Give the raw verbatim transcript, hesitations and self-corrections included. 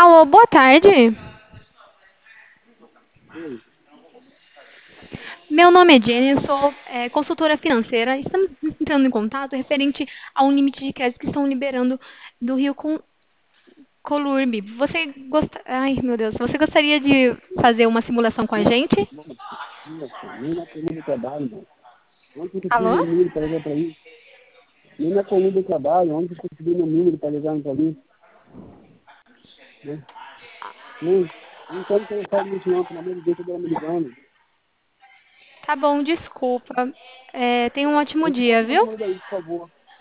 Alô, boa tarde. Oi, Meu nome é Jenny, eu sou é, consultora financeira. Estamos entrando em contato referente a um limite de crédito que estão liberando do Rio Com Colurbe. Você gosta... Ai, meu Deus. Você gostaria de fazer uma simulação com a não, gente? não, não, nem na coluna do trabalho, não. Onde você conseguiu Alô? meu número para ligar para mim? Nem na coluna do trabalho, onde você conseguiu meu número para ligar para mim? Né? Não, eu não quero interessado nisso não, pelo amor de Deus, eu me ligando. Tá bom, desculpa. É, tenha um ótimo Esse qual dia, é o viu? número daí, por favor.